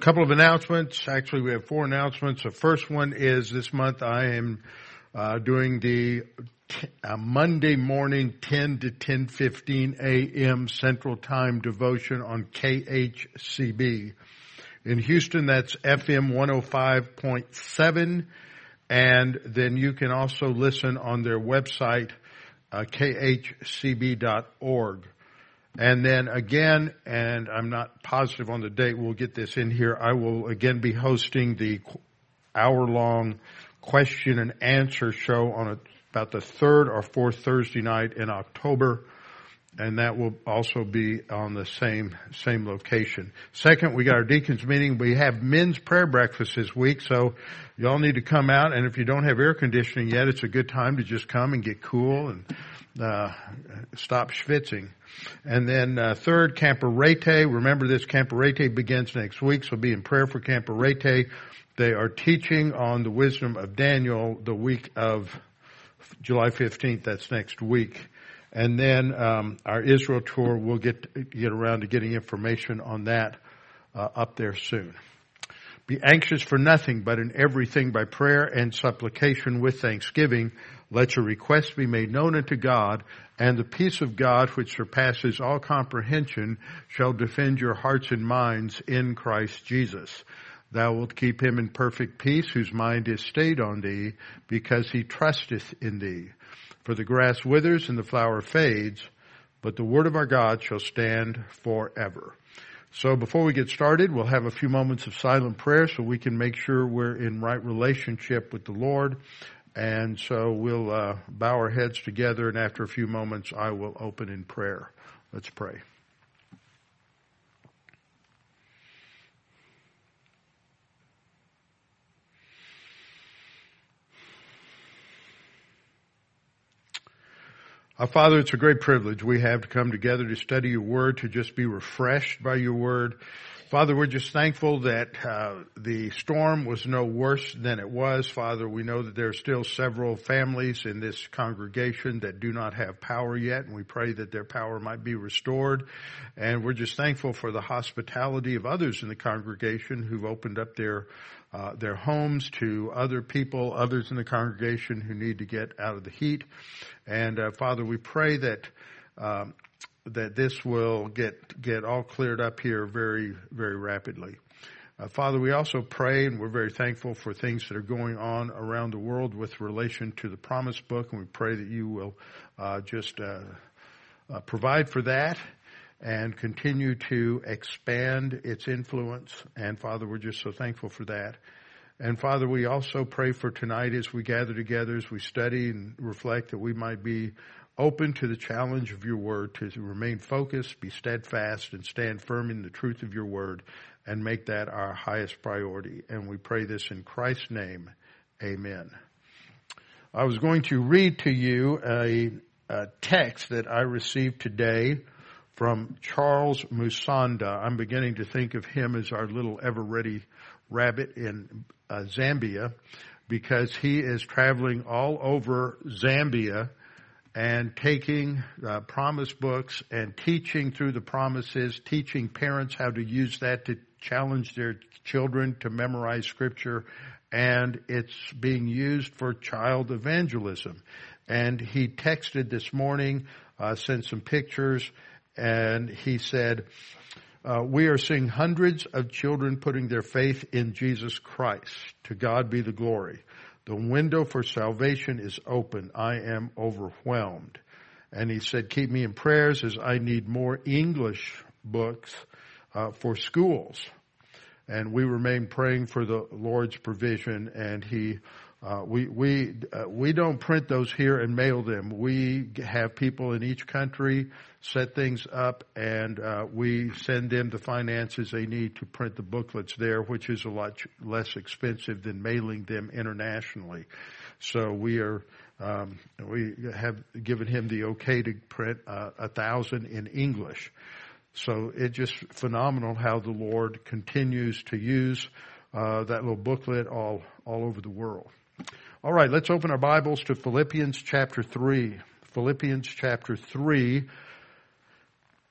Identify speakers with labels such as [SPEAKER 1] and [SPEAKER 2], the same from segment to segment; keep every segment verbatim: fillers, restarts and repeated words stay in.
[SPEAKER 1] couple of announcements. Actually, we have four announcements. The first one is this month I am uh, doing the t- uh, Monday morning ten to ten fifteen a.m. Central Time devotion on K H C B. In Houston, that's F M one oh five point seven. And then you can also listen on their website, uh, K H C B dot org. And then again, and I'm not positive on the date, we'll get this in here, I will again be hosting the hour-long question and answer show on a, about the third or fourth Thursday night in October, and that will also be on the same same location. Second, we got our deacons meeting. We have men's prayer breakfast this week, so y'all need to come out, and if you don't have air conditioning yet, it's a good time to just come and get cool and uh stop schwitzing. And then uh, third, Camporete. Remember, this Camporete begins next week, so be in prayer for Camporete. They are teaching on the wisdom of Daniel the week of July fifteenth. That's next week. And then um, our Israel tour, we'll get get around to getting information on that uh, up there soon. Be anxious for nothing, but in everything by prayer and supplication with thanksgiving, let your requests be made known unto God, and the peace of God, which surpasses all comprehension, shall defend your hearts and minds in Christ Jesus. Thou wilt keep him in perfect peace, whose mind is stayed on thee, because he trusteth in thee. For the grass withers and the flower fades, but the word of our God shall stand forever. So before we get started, we'll have a few moments of silent prayer so we can make sure we're in right relationship with the Lord. And so we'll uh, bow our heads together, and after a few moments, I will open in prayer. Let's pray. Our Father, it's a great privilege we have to come together to study your word, to just be refreshed by your word. Father, we're just thankful that uh, the storm was no worse than it was. Father, we know that there are still several families in this congregation that do not have power yet, and we pray that their power might be restored. And we're just thankful for the hospitality of others in the congregation who've opened up their uh, their homes to other people, others in the congregation who need to get out of the heat. And uh, Father, we pray that um, that this will get get all cleared up here very, very rapidly. Uh, Father, we also pray, and we're very thankful for things that are going on around the world with relation to the Promise Book, and we pray that you will uh, just uh, uh, provide for that and continue to expand its influence. And Father, we're just so thankful for that. And Father, we also pray for tonight as we gather together, as we study and reflect, that we might be open to the challenge of your word, to remain focused, be steadfast, and stand firm in the truth of your word, and make that our highest priority. And we pray this in Christ's name. Amen. I was going to read to you a, a text that I received today from Charles Musonda. I'm beginning to think of him as our little ever-ready rabbit in uh, Zambia, because he is traveling all over Zambia and taking uh, promise books and teaching through the promises, teaching parents how to use that to challenge their children to memorize Scripture, and it's being used for child evangelism. And he texted this morning, uh, sent some pictures, and he said, uh, we are seeing hundreds of children putting their faith in Jesus Christ. To God be the glory. The window for salvation is open. I am overwhelmed. And he said, keep me in prayers as I need more English books uh, for schools. And we remain praying for the Lord's provision. And he, uh, we we uh, we don't print those here and mail them. We have people in each country set things up, and uh, we send them the finances they need to print the booklets there, which is a lot less expensive than mailing them internationally. So we are um, we have given him the okay to print uh, a thousand in English. So it's just phenomenal how the Lord continues to use uh, that little booklet all all over the world. All right, let's open our Bibles to Philippians chapter three. Philippians chapter three.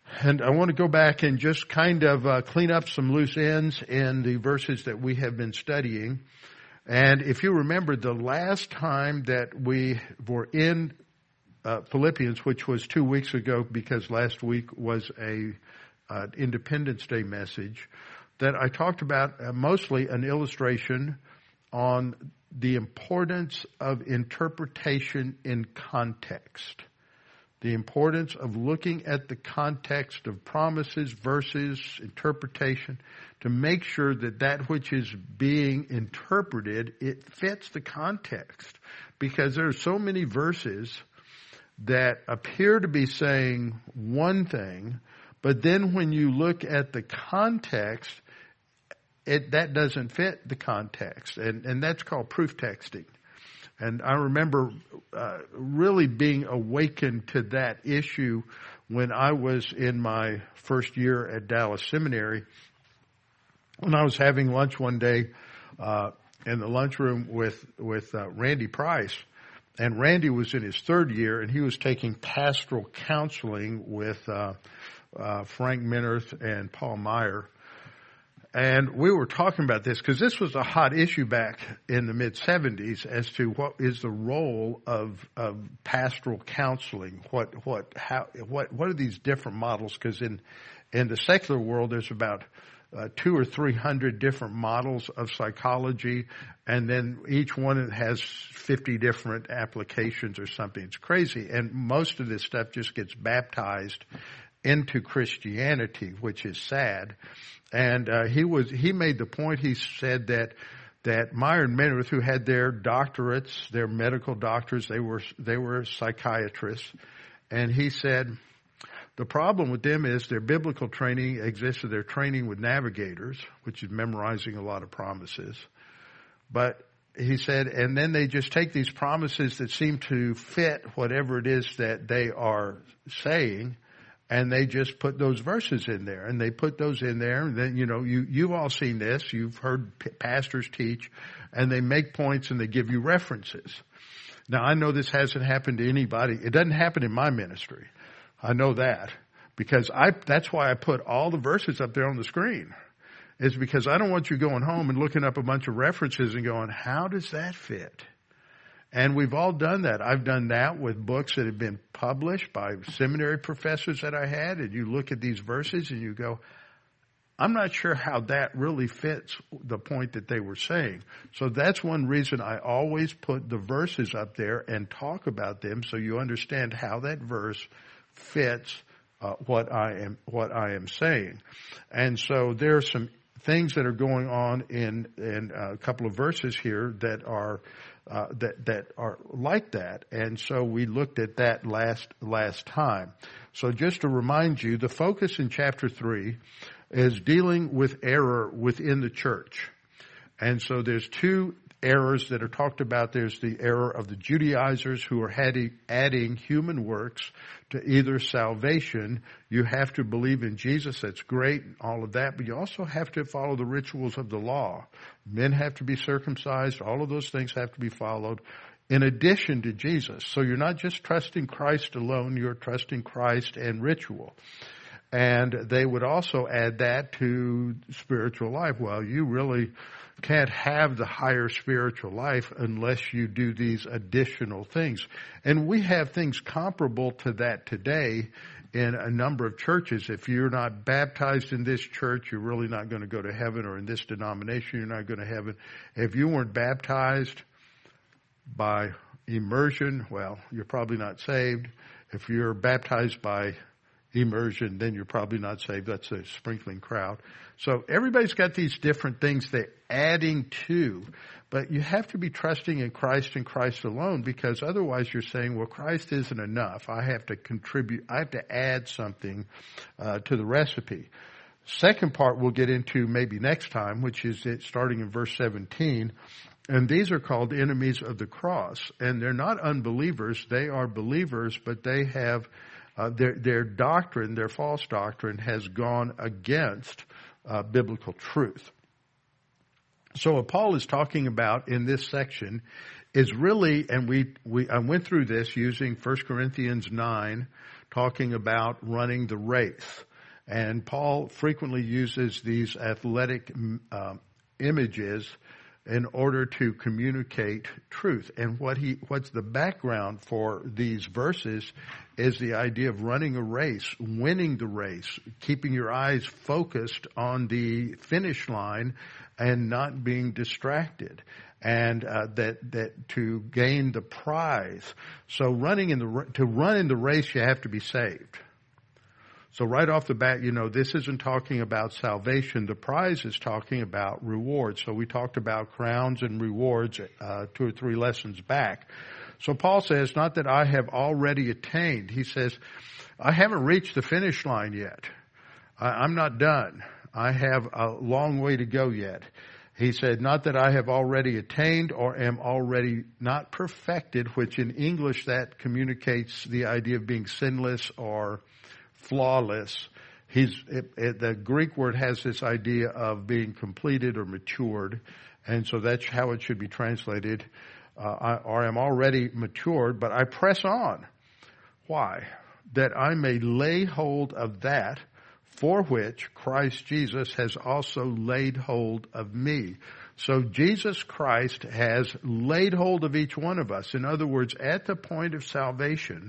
[SPEAKER 1] And I want to go back and just kind of uh, clean up some loose ends in the verses that we have been studying. And if you remember, the last time that we were in uh, Philippians, which was two weeks ago because last week was a uh, Independence Day message, that I talked about uh, mostly an illustration on the importance of interpretation in context. The importance of looking at the context of promises, verses, interpretation, to make sure that that which is being interpreted, it fits the context. Because there are so many verses that appear to be saying one thing, but then when you look at the context, it, that doesn't fit the context. And, and that's called proof texting. And I remember uh, really being awakened to that issue when I was in my first year at Dallas Seminary. When I was having lunch one day uh, in the lunchroom with with uh, Randy Price, and Randy was in his third year, and he was taking pastoral counseling with uh, uh, Frank Minirth and Paul Meyer. And we were talking about this because this was a hot issue back in the mid seventies as to what is the role of, of pastoral counseling. What, what, how, what, what are these different models? Because in, in the secular world, there's about uh, two or three hundred different models of psychology, and then each one has fifty different applications or something. It's crazy, and most of this stuff just gets baptized into Christianity, which is sad. And uh, he was he made the point. He said that that Meyer and Minirth, who had their doctorates, their medical doctors, they were they were psychiatrists, and he said the problem with them is their biblical training exists. Their training with navigators, which is memorizing a lot of promises, but he said, and then they just take these promises that seem to fit whatever it is that they are saying, and they just put those verses in there, and they put those in there, and then, you know, you, you've all seen this, you've heard p- pastors teach, and they make points and they give you references. Now, I know this hasn't happened to anybody. It doesn't happen in my ministry. I know that, because I, that's why I put all the verses up there on the screen. It's because I don't want you going home and looking up a bunch of references and going, how does that fit? And we've all done that. I've done that with books that have been published by seminary professors that I had. And you look at these verses and you go, I'm not sure how that really fits the point that they were saying. So that's one reason I always put the verses up there and talk about them so you understand how that verse fits uh, what I am what I am saying. And so there are some things that are going on in in a couple of verses here that are Uh, that that are like that. And so we looked at that last last time. So just to remind you, the focus in chapter three is dealing with error within the church. And so there's two errors that are talked about. There's the error of the Judaizers who are adding, adding human works to either salvation. You have to believe in Jesus. That's great, all of that. But you also have to follow the rituals of the law. Men have to be circumcised. All of those things have to be followed in addition to Jesus. So you're not just trusting Christ alone. You're trusting Christ and ritual. And they would also add that to spiritual life. Well, you really can't have the higher spiritual life unless you do these additional things. And we have things comparable to that today in a number of churches. If you're not baptized in this church, you're really not going to go to heaven, or in this denomination, you're not going to heaven. If you weren't baptized by immersion, well, you're probably not saved. If you're baptized by immersion, then you're probably not saved. That's a sprinkling crowd. So everybody's got these different things they're adding to, but you have to be trusting in Christ and Christ alone, because otherwise you're saying, well, Christ isn't enough. I have to contribute. I have to add something uh, to the recipe. Second part we'll get into maybe next time, which is it starting in verse seventeen. And these are called enemies of the cross. And they're not unbelievers. They are believers, but they have uh, their, their doctrine, their false doctrine has gone against uh, biblical truth. So what Paul is talking about in this section is really, and we, we I went through this using First Corinthians nine talking about running the race. And Paul frequently uses these athletic uh, images in order to communicate truth. And what he, what's the background for these verses is the idea of running a race, winning the race, keeping your eyes focused on the finish line and not being distracted. And uh, that that to gain the prize. So running in the to run in the race, you have to be saved. So right off the bat, you know, this isn't talking about salvation. The prize is talking about rewards. So we talked about crowns and rewards uh, two or three lessons back. So Paul says, not that I have already attained. He says, I haven't reached the finish line yet. I, I'm not done. I have a long way to go yet. He said, not that I have already attained or am already not perfected, which in English that communicates the idea of being sinless or flawless. He's it, it, the Greek word has this idea of being completed or matured, and so that's how it should be translated. Uh, I, or am already matured, but I press on. Why? That I may lay hold of that for which Christ Jesus has also laid hold of me. So Jesus Christ has laid hold of each one of us. In other words, at the point of salvation,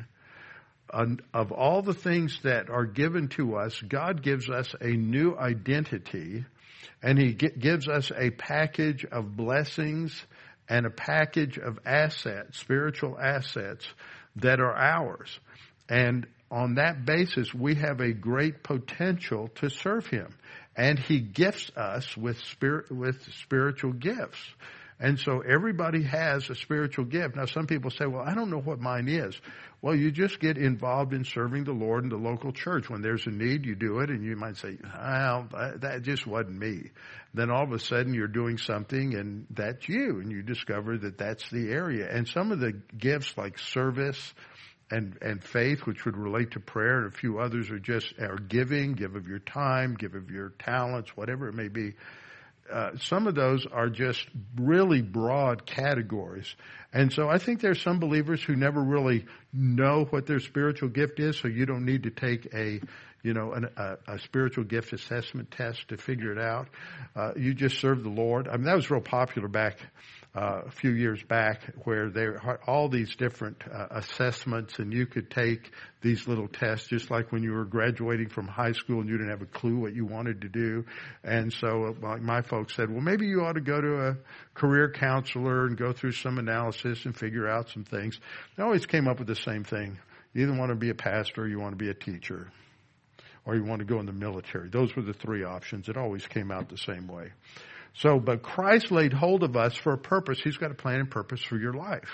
[SPEAKER 1] of all the things that are given to us, God gives us a new identity, and He gives us a package of blessings and a package of assets, spiritual assets, that are ours. And on that basis, we have a great potential to serve Him. And He gifts us with spirit, with spiritual gifts. And so everybody has a spiritual gift. Now some people say, well, I don't know what mine is. Well, you just get involved in serving the Lord in the local church. When there's a need, you do it, and you might say, well, that just wasn't me. Then all of a sudden you're doing something, and that's you, and you discover that that's the area. And some of the gifts like service and and faith, which would relate to prayer, and a few others are just are giving, give of your time, give of your talents, whatever it may be. Uh, some of those are just really broad categories. And so I think there's some believers who never really know what their spiritual gift is, so you don't need to take a, you know, an, a, a spiritual gift assessment test to figure it out. Uh, you just serve the Lord. I mean, that was real popular back uh, a few years back, where there are all these different uh, assessments, and you could take these little tests, just like when you were graduating from high school and you didn't have a clue what you wanted to do. And so uh, my folks said, well, maybe you ought to go to a career counselor and go through some analysis and figure out some things. They always came up with the same thing. You either want to be a pastor or you want to be a teacher, or you want to go in the military. Those were the three options. It always came out the same way. So, but Christ laid hold of us for a purpose. He's got a plan and purpose for your life.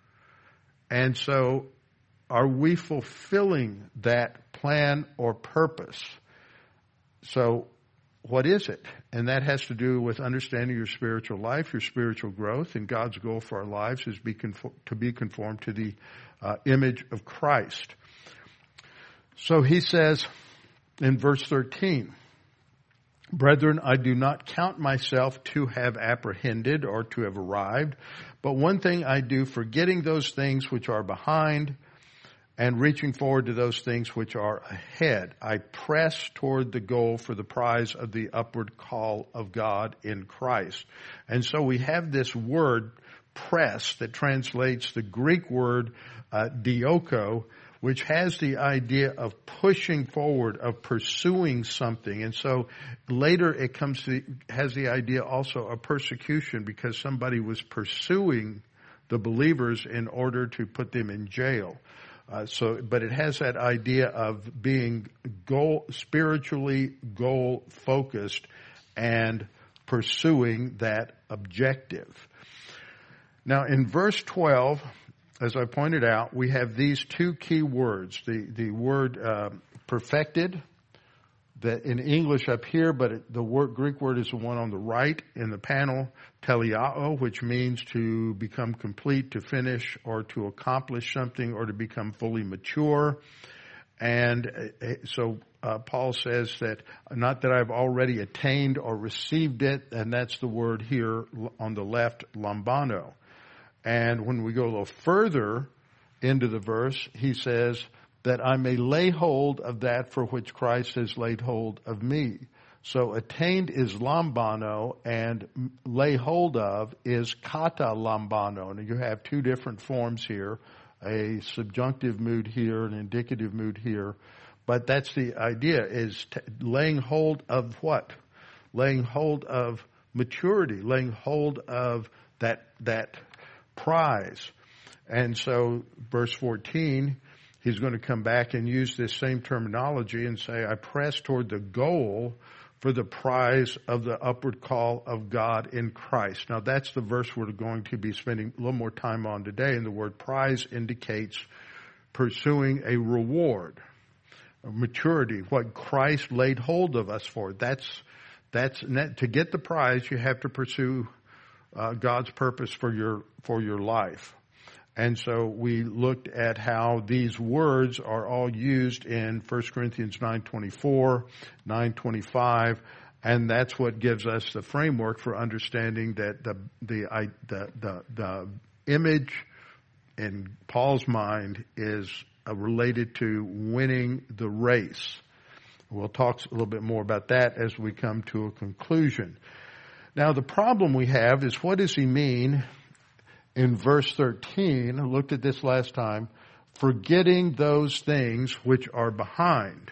[SPEAKER 1] And so, are we fulfilling that plan or purpose? So, what is it? And that has to do with understanding your spiritual life, your spiritual growth, and God's goal for our lives is be conform, to be conformed to the uh, image of Christ. So he says in verse thirteen, brethren, I do not count myself to have apprehended or to have arrived, but one thing I do, forgetting those things which are behind and reaching forward to those things which are ahead, I press toward the goal for the prize of the upward call of God in Christ. And so we have this word press that translates the Greek word uh, dioko, which has the idea of pushing forward, of pursuing something. And so later it comes to, has the idea also of persecution, because somebody was pursuing the believers in order to put them in jail. Uh, so, but it has that idea of being goal, spiritually goal focused and pursuing that objective. Now in verse twelve, as I pointed out, we have these two key words. The, the word uh, perfected, that in English up here, but it, the word, Greek word is the one on the right in the panel, teleao, which means to become complete, to finish, or to accomplish something, or to become fully mature. And uh, so uh, Paul says that, not that I've already attained or received it, and that's the word here on the left, lambano. And when we go a little further into the verse, he says, that I may lay hold of that for which Christ has laid hold of me. So attained is lambano, and lay hold of is kata lambano. Now you have two different forms here, a subjunctive mood here, an indicative mood here. But that's the idea, is t- laying hold of what? Laying hold of maturity, laying hold of that that prize. And so verse fourteen, he's going to come back and use this same terminology and say, I press toward the goal for the prize of the upward call of God in Christ. Now that's the verse we're going to be spending a little more time on today, and the word prize indicates pursuing a reward, a maturity, what Christ laid hold of us for. That's that's to get the prize, you have to pursue uh, God's purpose for your for your life. And so we looked at how these words are all used in First Corinthians nine twenty-four, nine twenty-five, and that's what gives us the framework for understanding that the the the the, the image in Paul's mind is uh, related to winning the race. We'll talk a little bit more about that as we come to a conclusion. Now, the problem we have is, what does he mean in verse thirteen? I looked at this last time. Forgetting those things which are behind.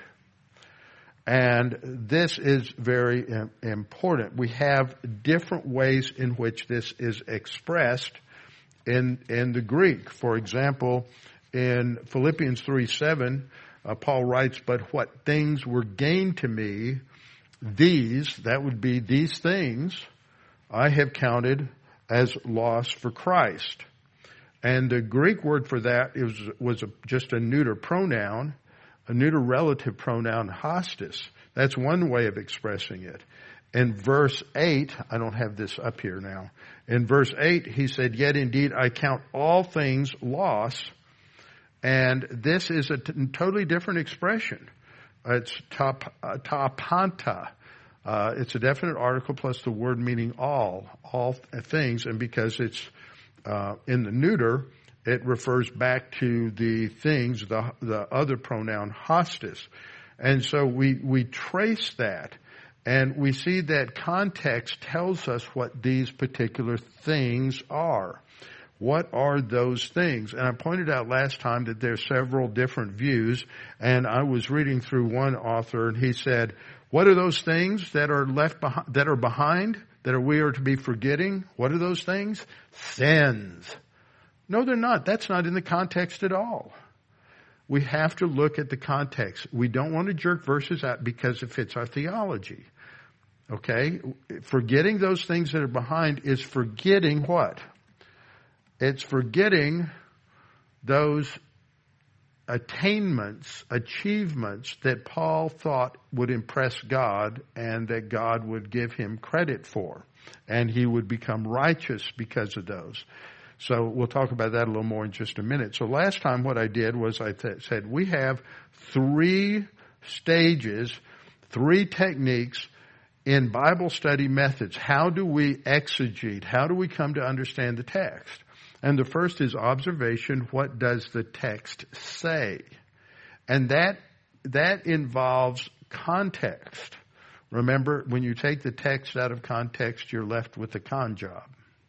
[SPEAKER 1] And this is very important. We have different ways in which this is expressed in, in the Greek. For example, in Philippians three seven, uh, Paul writes, but what things were gained to me, these, that would be these things, I have counted as loss for Christ. And the Greek word for that is, was a, just a neuter pronoun, a neuter relative pronoun, hostis. That's one way of expressing it. In verse eight, I don't have this up here now. In verse eight, he said, yet indeed I count all things loss. And this is a t- totally different expression. It's top, uh, tapanta. Uh, it's a definite article plus the word meaning all, all things. And because it's uh, in the neuter, it refers back to the things, the the other pronoun hostis. And so we, we trace that, and we see that context tells us what these particular things are. What are those things? And I pointed out last time that there are several different views, and I was reading through one author, and he said, what are those things that are left behind, that are behind, that are we are to be forgetting? What are those things? Sins. No, they're not. That's not in the context at all. We have to look at the context. We don't want to jerk verses out because it fits our theology. Okay? Forgetting those things that are behind is forgetting what? It's forgetting those attainments, achievements that Paul thought would impress God and that God would give him credit for. And he would become righteous because of those. So we'll talk about that a little more in just a minute. So last time what I did was I th- said we have three stages, three techniques in Bible study methods. How do we exegete? How do we come to understand the text? And the first is observation. What does the text say? And that that involves context. Remember, when you take the text out of context, you're left with the con job.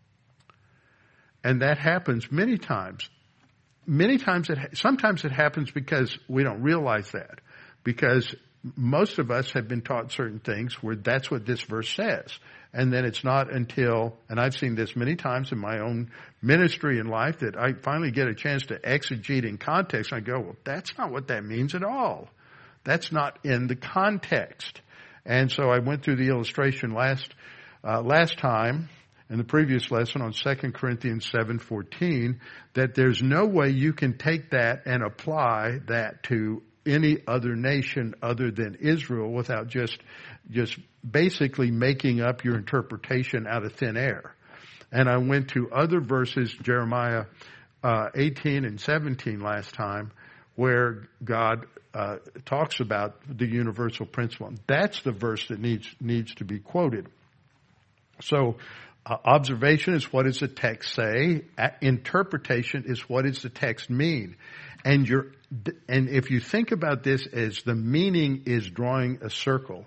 [SPEAKER 1] And that happens many times. Many times, it sometimes it happens because we don't realize that. Because most of us have been taught certain things where that's what this verse says. And then it's not until, and I've seen this many times in my own ministry and life, that I finally get a chance to exegete in context. And I go, well, that's not what that means at all. That's not in the context. And so I went through the illustration last uh, last time in the previous lesson on Second Corinthians seven fourteen, that there's no way you can take that and apply that to any other nation other than Israel without just just basically making up your interpretation out of thin air. And I went to other verses, Jeremiah uh, eighteen and seventeen last time, where God uh, talks about the universal principle. That's the verse that needs needs to be quoted. So Uh, observation is what does the text say. A- interpretation is what does the text mean. And you're, and if you think about this as the meaning is drawing a circle,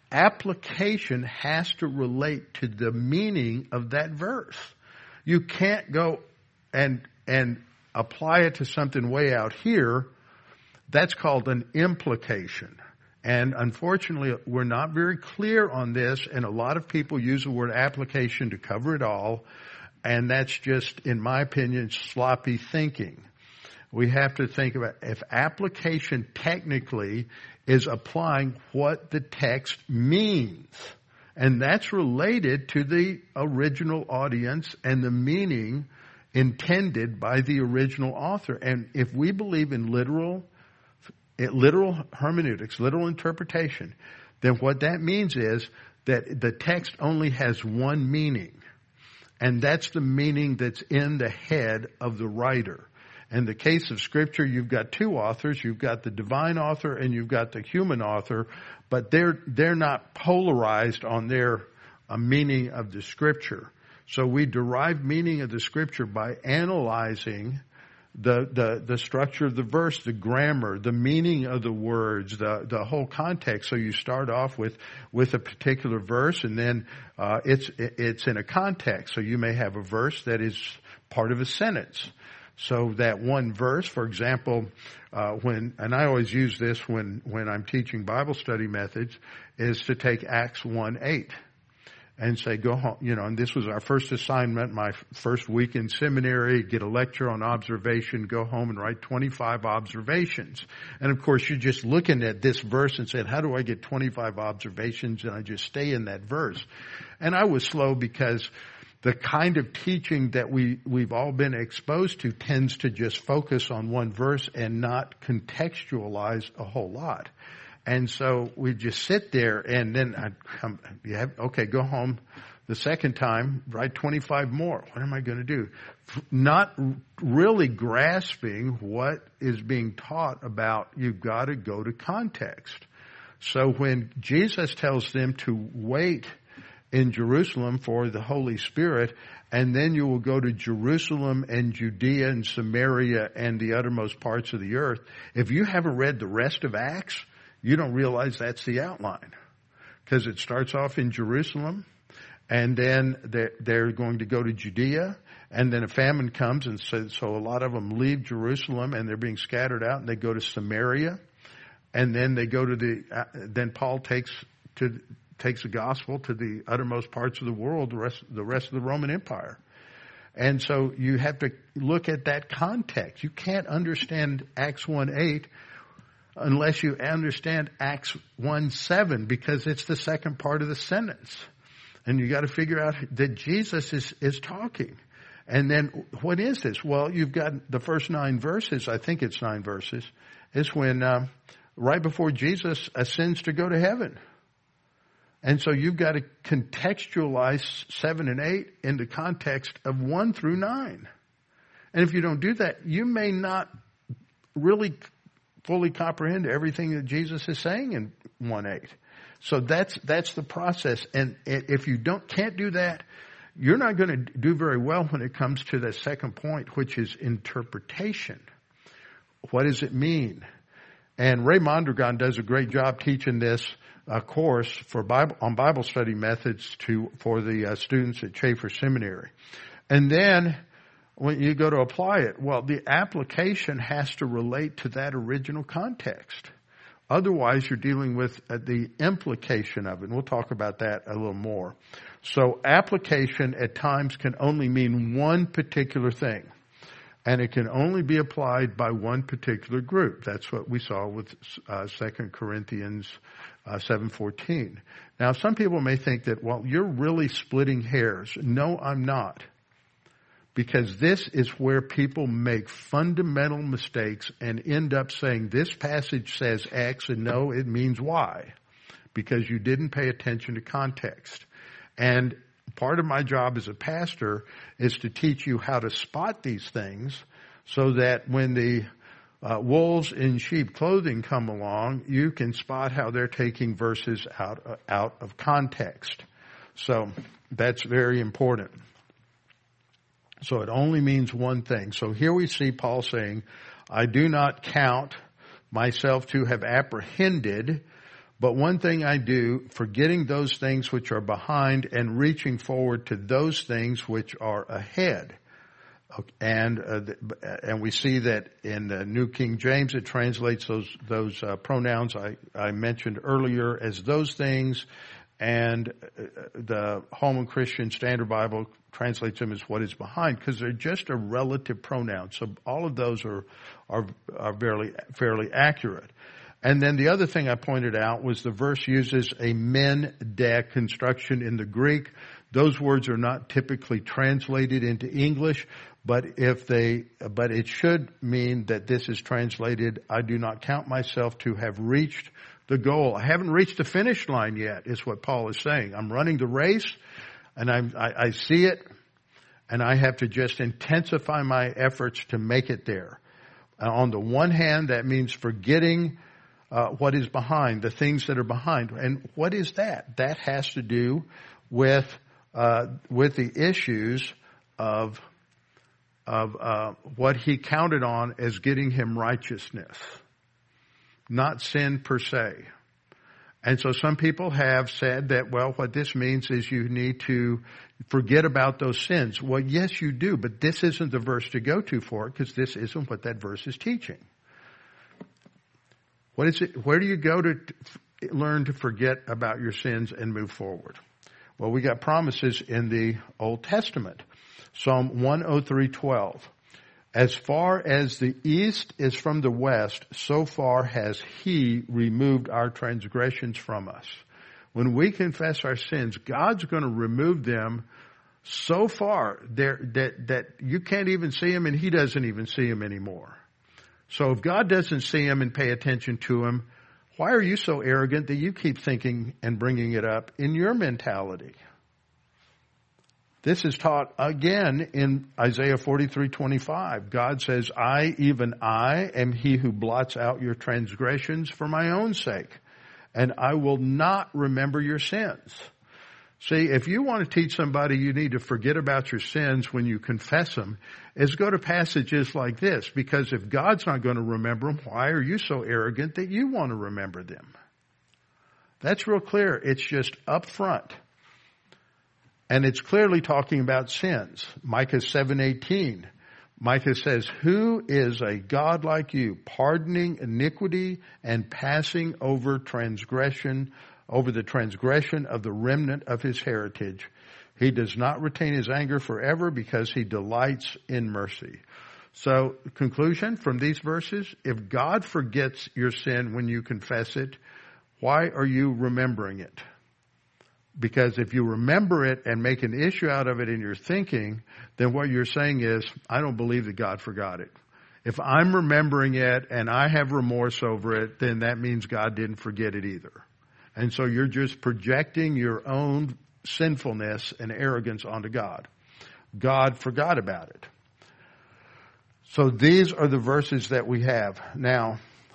[SPEAKER 1] application has to relate to the meaning of that verse. You can't go and, and apply it to something way out here. That's called an implication. And unfortunately, we're not very clear on this, and a lot of people use the word application to cover it all, and that's just, in my opinion, sloppy thinking. We have to think about if application technically is applying what the text means, and that's related to the original audience and the meaning intended by the original author. And if we believe in literal literal hermeneutics, literal interpretation, then what that means is that the text only has one meaning. And that's the meaning that's in the head of the writer. In the case of Scripture, you've got two authors. You've got the divine author and you've got the human author, but they're, they're not polarized on their uh, meaning of the Scripture. So we derive meaning of the Scripture by analyzing The, the, the structure of the verse, the grammar, the meaning of the words, the, the whole context. So you start off with, with a particular verse and then, uh, it's, it's in a context. So you may have a verse that is part of a sentence. So that one verse, for example, uh, when, and I always use this when, when I'm teaching Bible study methods, is to take Acts one eight. And say, go home, you know, and this was our first assignment, my first week in seminary, get a lecture on observation, go home and write twenty-five observations. And of course, you're just looking at this verse and saying, how do I get twenty-five observations? And I just stay in that verse. And I was slow because the kind of teaching that we, we've all been exposed to tends to just focus on one verse and not contextualize a whole lot. And so we just sit there and then I'd come, you have, okay, go home the second time, write twenty-five more. What am I going to do? Not really grasping what is being taught about you've got to go to context. So when Jesus tells them to wait in Jerusalem for the Holy Spirit, and then you will go to Jerusalem and Judea and Samaria and the uttermost parts of the earth, if you haven't read the rest of Acts, you don't realize that's the outline. Because it starts off in Jerusalem, and then they're, they're going to go to Judea, and then a famine comes, and so, so a lot of them leave Jerusalem, and they're being scattered out, and they go to Samaria, and then they go to the, uh, then Paul takes to takes the gospel to the uttermost parts of the world, the rest, the rest of the Roman Empire. And so you have to look at that context. You can't understand Acts one eight unless you understand Acts one seven, because it's the second part of the sentence. And you got to figure out that Jesus is, is talking. And then what is this? Well, you've got the first nine verses, I think it's nine verses, is when, uh, right before Jesus ascends to go to heaven. And so you've got to contextualize seven and eight in the context of one through nine. And if you don't do that, you may not really fully comprehend everything that Jesus is saying in one eight. So that's, that's the process. And if you don't, can't do that, you're not going to do very well when it comes to the second point, which is interpretation. What does it mean? And Ray Mondragon does a great job teaching this uh, course for Bible, on Bible study methods to, for the uh, students at Chafer Seminary. And then when you go to apply it, well, the application has to relate to that original context. Otherwise, you're dealing with uh, the implication of it. And we'll talk about that a little more. So application at times can only mean one particular thing. And it can only be applied by one particular group. That's what we saw with uh, Second Corinthians uh, seven fourteen. Now, some people may think that, well, you're really splitting hairs. No, I'm not. Because this is where people make fundamental mistakes and end up saying this passage says X and no, it means Y. Because you didn't pay attention to context. And part of my job as a pastor is to teach you how to spot these things so that when the uh, wolves in sheep clothing come along, you can spot how they're taking verses out, uh, out of context. So that's very important. So it only means one thing. So here we see Paul saying, I do not count myself to have apprehended, but one thing I do, forgetting those things which are behind and reaching forward to those things which are ahead. And uh, and we see that in the New King James, it translates those those uh, pronouns I, I mentioned earlier as those things, and the Holman Christian Standard Bible translates them as what is behind, because they're just a relative pronoun. So all of those are are are fairly fairly accurate. And then the other thing I pointed out was the verse uses a men de construction in the Greek. Those words are not typically translated into English, but if they, but it should mean that this is translated, I do not count myself to have reached the goal. I haven't reached the finish line yet, is what Paul is saying. I'm running the race, and I'm, I, I see it, and I have to just intensify my efforts to make it there. Uh, on the one hand, that means forgetting uh, what is behind, the things that are behind. And what is that? That has to do with uh, with the issues of of uh, what he counted on as getting him righteousness, not sin per se. And so some people have said that, well, what this means is you need to forget about those sins. Well, yes, you do, but this isn't the verse to go to for it, because this isn't what that verse is teaching. What is it? Where do you go to learn to forget about your sins and move forward? Well, we got promises in the Old Testament. Psalm one oh three twelve. As far as the east is from the west, so far has he removed our transgressions from us. When we confess our sins, God's going to remove them so far there that, that you can't even see them, and he doesn't even see them anymore. So if God doesn't see them and pay attention to them, why are you so arrogant that you keep thinking and bringing it up in your mentality? This is taught again in Isaiah forty-three twenty-five. God says, I, even I, am he who blots out your transgressions for my own sake, and I will not remember your sins. See, if you want to teach somebody you need to forget about your sins when you confess them, is go to passages like this, because if God's not going to remember them, why are you so arrogant that you want to remember them? That's real clear. It's just up front. And it's clearly talking about sins. Micah seven eighteen. Micah says, who is a God like you, pardoning iniquity and passing over transgression, over the transgression of the remnant of his heritage. He does not retain his anger forever because he delights in mercy. So, conclusion from these verses, if God forgets your sin when you confess it, why are you remembering it? Because if you remember it and make an issue out of it in your thinking, then what you're saying is, I don't believe that God forgot it. If I'm remembering it and I have remorse over it, then that means God didn't forget it either. And so you're just projecting your own sinfulness and arrogance onto God. God forgot about it. So these are the verses that we have. Now,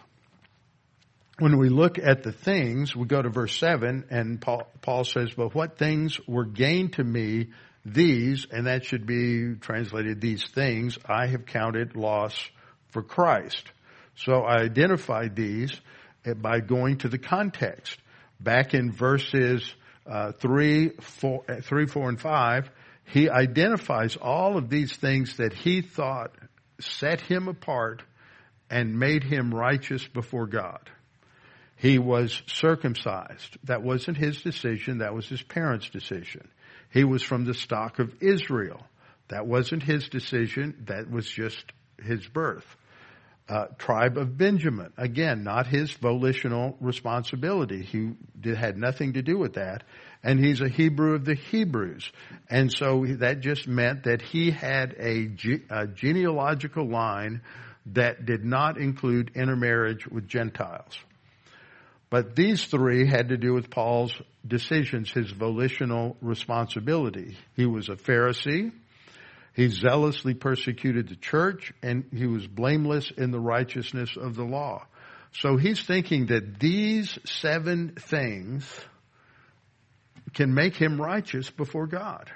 [SPEAKER 1] when we look at the things, we go to verse seven, and Paul, Paul says, but what things were gained to me, these, and that should be translated, these things, I have counted loss for Christ. So I identified these by going to the context. Back in verses uh, three, four, three, four, and five, he identifies all of these things that he thought set him apart and made him righteous before God. He was circumcised. That wasn't his decision. That was his parents' decision. He was from the stock of Israel. That wasn't his decision. That was just his birth. Uh, tribe of Benjamin. Again, not his volitional responsibility. He did, had nothing to do with that. And he's a Hebrew of the Hebrews. And so that just meant that he had a, ge- a genealogical line that did not include intermarriage with Gentiles. But these three had to do with Paul's decisions, his volitional responsibility. He was a Pharisee. He zealously persecuted the church, and he was blameless in the righteousness of the law. So he's thinking that these seven things can make him righteous before God.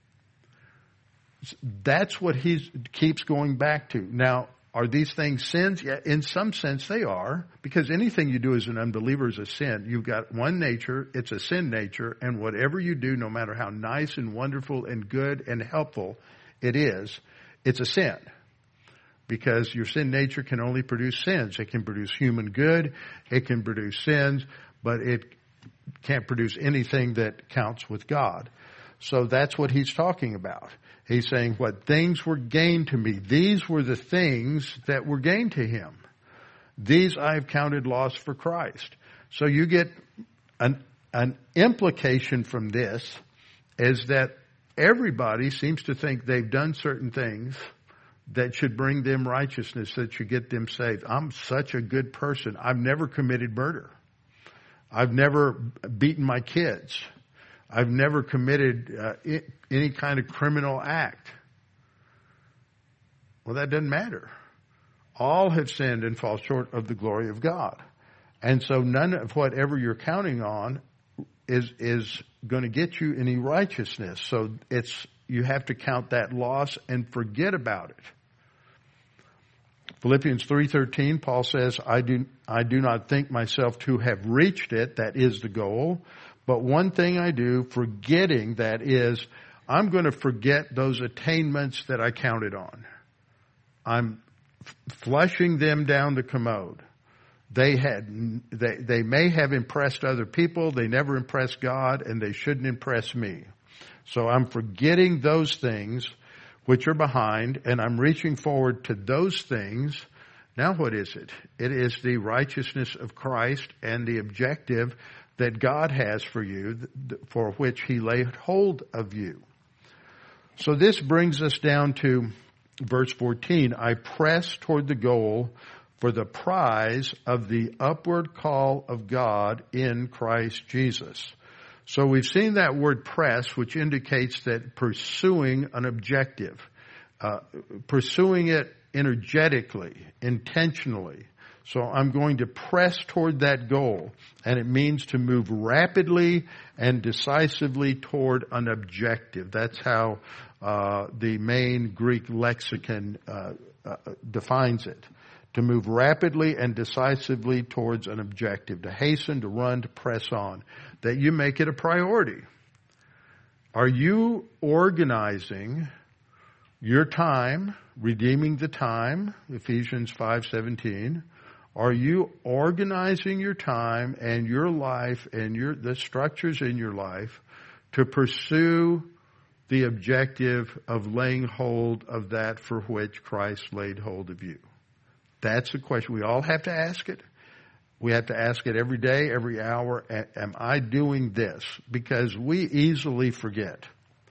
[SPEAKER 1] That's what he keeps going back to. Now, are these things sins? Yeah, in some sense they are, because anything you do as an unbeliever is a sin. You've got one nature, it's a sin nature, and whatever you do, no matter how nice and wonderful and good and helpful it is, it's a sin. Because your sin nature can only produce sins. It can produce human good, it can produce sins, but it can't produce anything that counts with God. So that's what he's talking about. He's saying what things were gained to me. These were the things that were gained to him. These I have counted loss for Christ. So you get an, an implication from this is that everybody seems to think they've done certain things that should bring them righteousness, that should get them saved. I'm such a good person. I've never committed murder. I've never beaten my kids. I've never committed uh, any kind of criminal act. Well, that doesn't matter. All have sinned and fall short of the glory of God. And so none of whatever you're counting on is is going to get you any righteousness. So it's you have to count that loss and forget about it. Philippians three thirteen, Paul says, I do, I do not think myself to have reached it, that is the goal, but one thing I do, forgetting that is, I'm going to forget those attainments that I counted on. I'm f- flushing them down the commode. They had, they, they may have impressed other people, they never impressed God, and they shouldn't impress me. So I'm forgetting those things which are behind, and I'm reaching forward to those things. Now what is it? It is the righteousness of Christ and the objective that God has for you, for which he laid hold of you. So this brings us down to verse fourteen. I press toward the goal for the prize of the upward call of God in Christ Jesus. So we've seen that word press, which indicates that pursuing an objective, uh, pursuing it energetically, intentionally. So I'm going to press toward that goal, and it means to move rapidly and decisively toward an objective. That's how uh, the main Greek lexicon uh, uh, defines it. To move rapidly and decisively towards an objective, to hasten, to run, to press on, that you make it a priority. Are you organizing your time, redeeming the time, Ephesians five seventeen? Are you organizing your time and your life and your the structures in your life to pursue the objective of laying hold of that for which Christ laid hold of you? That's the question. We all have to ask it. We have to ask it every day, every hour. Am I doing this? Because we easily forget.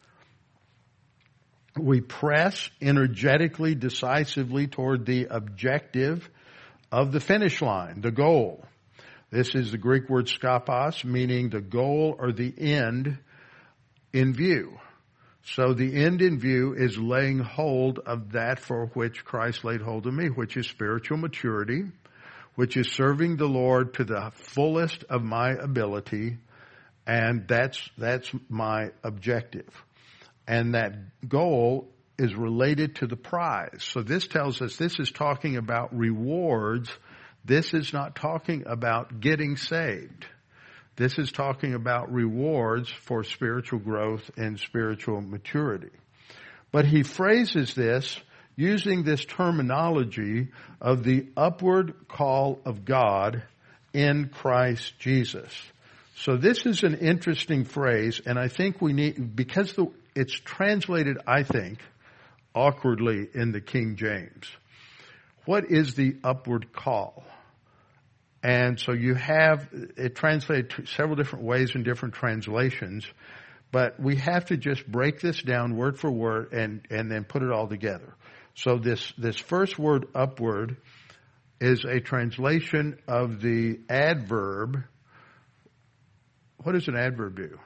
[SPEAKER 1] We press energetically, decisively toward the objective of the finish line, the goal. This is the Greek word skopos, meaning the goal or the end in view. So the end in view is laying hold of that for which Christ laid hold of me, which is spiritual maturity, which is serving the Lord to the fullest of my ability, and that's that's my objective. And that goal is related to the prize. So this tells us this is talking about rewards. This is not talking about getting saved. This is talking about rewards for spiritual growth and spiritual maturity. But he phrases this using this terminology of the upward call of God in Christ Jesus. So this is an interesting phrase, and I think we need, because the, it's translated, I think, awkwardly in the King James. What is the upward call? And so you have it translated several different ways in different translations, but we have to just break this down word for word and, and then put it all together. So this, this first word, upward, is a translation of the adverb. What does an adverb do?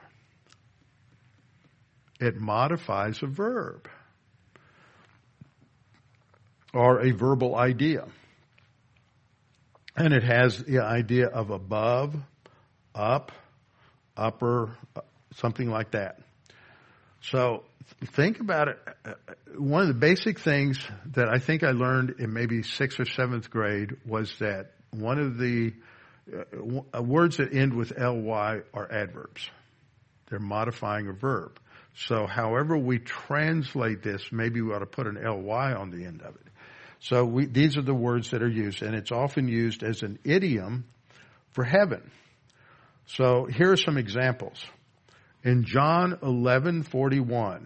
[SPEAKER 1] It modifies a verb or a verbal idea. And it has the idea of above, up, upper, something like that. So think about it. One of the basic things that I think I learned in maybe sixth or seventh grade was that one of the uh, words that end with ly are adverbs. They're modifying a verb. So however we translate this, maybe we ought to put an ly on the end of it. So we, these are the words that are used, and it's often used as an idiom for heaven. So here are some examples. In John eleven forty-one,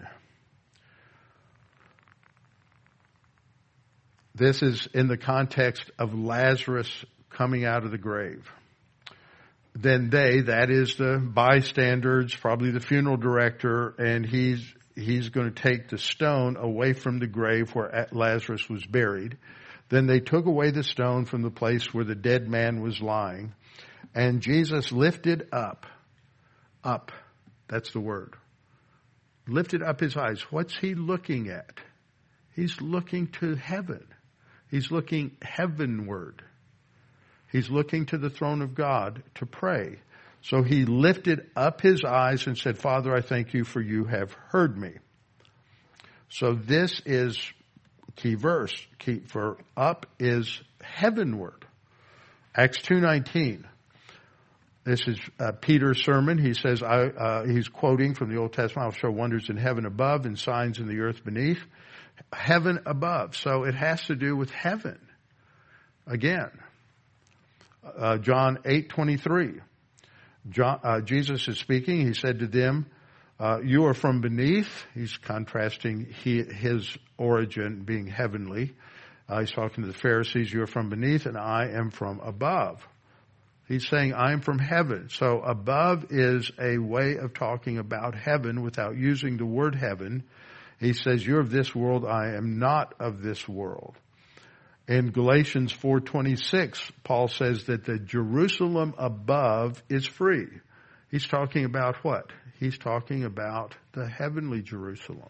[SPEAKER 1] this is in the context of Lazarus coming out of the grave. Then they, that is the bystanders, probably the funeral director, and he's he's going to take the stone away from the grave where Lazarus was buried. Then they took away the stone from the place where the dead man was lying, and Jesus lifted up, up, that's the word, lifted up his eyes. What's he looking at? He's looking to heaven. He's looking heavenward. He's looking to the throne of God to pray. So he lifted up his eyes and said, Father, I thank you for you have heard me. So this is key verse. Key for up is heavenward. Acts two nineteen. This is uh, Peter's sermon. He says, I, uh, he's quoting from the Old Testament, I'll show wonders in heaven above and signs in the earth beneath. Heaven above. So it has to do with heaven. Again. Uh, John eight twenty-three. John, uh, Jesus is speaking. He said to them, uh, you are from beneath. He's contrasting he, his origin being heavenly. Uh, he's talking to the Pharisees. You are from beneath and I am from above. He's saying I am from heaven. So above is a way of talking about heaven without using the word heaven. He says, you're of this world. I am not of this world. In Galatians four twenty-six, Paul says that the Jerusalem above is free. He's talking about what? He's talking about the heavenly Jerusalem.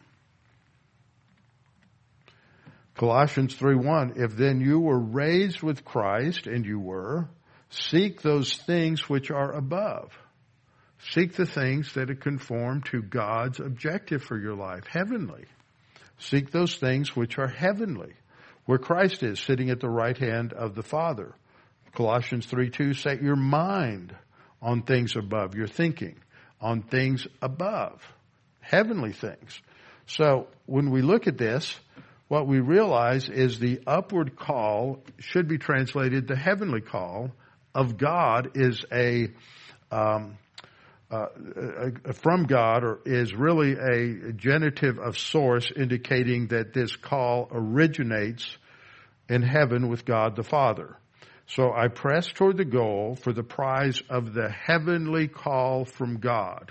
[SPEAKER 1] Colossians three one, if then you were raised with Christ, and you were, seek those things which are above. Seek the things that conform to God's objective for your life, heavenly. Seek those things which are heavenly, where Christ is sitting at the right hand of the Father. Colossians three two, set your mind on things above, your thinking on things above, heavenly things. So when we look at this, what we realize is the upward call should be translated the heavenly call of God is a, um, uh, a, a from God, or is really a genitive of source, indicating that this call originates in heaven with God the Father. So I press toward the goal for the prize of the heavenly call from God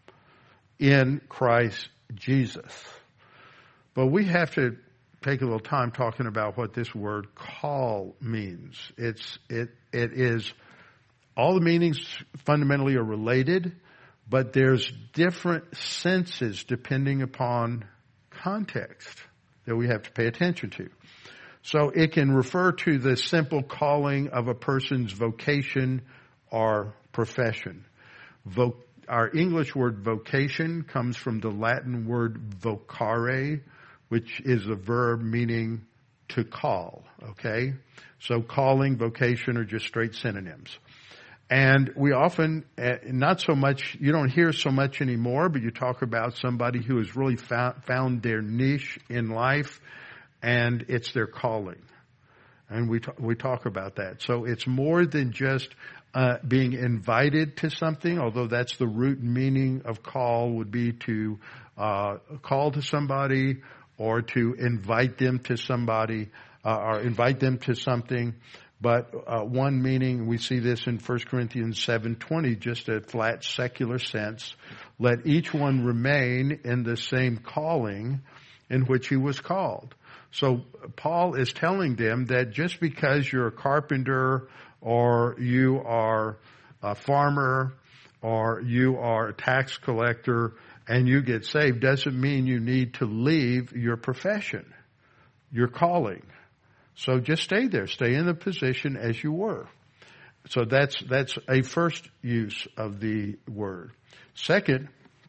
[SPEAKER 1] in Christ Jesus. But we have to take a little time talking about what this word call means. It's, it, it is, all the meanings fundamentally are related, but there's different senses depending upon context that we have to pay attention to. So it can refer to the simple calling of a person's vocation or profession. Vo- our English word vocation comes from the Latin word vocare, which is a verb meaning to call, okay? So calling, vocation are just straight synonyms. And we often, not so much, you don't hear so much anymore, but you talk about somebody who has really found, found their niche in life, and it's their calling. And we talk, we talk about that. So it's more than just uh, being invited to something, although that's the root meaning of call would be to uh, call to somebody or to invite them to somebody uh, or invite them to something. But uh, one meaning, we see this in First Corinthians seven twenty, just a flat secular sense. Let each one remain in the same calling in which he was called. So Paul is telling them that just because you're a carpenter or you are a farmer or you are a tax collector and you get saved doesn't mean you need to leave your profession, your calling. So just stay there. Stay in the position as you were. So that's that's a first use of the word. Second,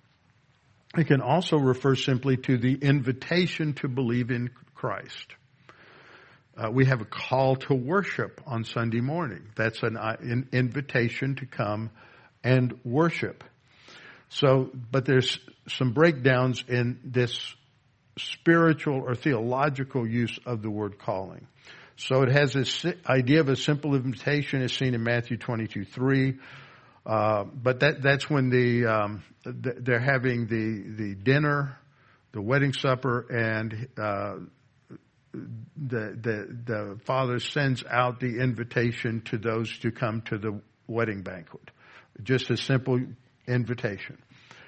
[SPEAKER 1] It can also refer simply to the invitation to believe in Christ. Uh, we have a call to worship on Sunday morning. That's an, uh, an invitation to come and worship. So, but there's some breakdowns in this spiritual or theological use of the word calling. So it has this idea of a simple invitation as seen in Matthew twenty-two three. Uh, but that, that's when the, um, they're having the, the dinner, the wedding supper, and, uh, the, the, the father sends out the invitation to those to come to the wedding banquet. Just a simple invitation.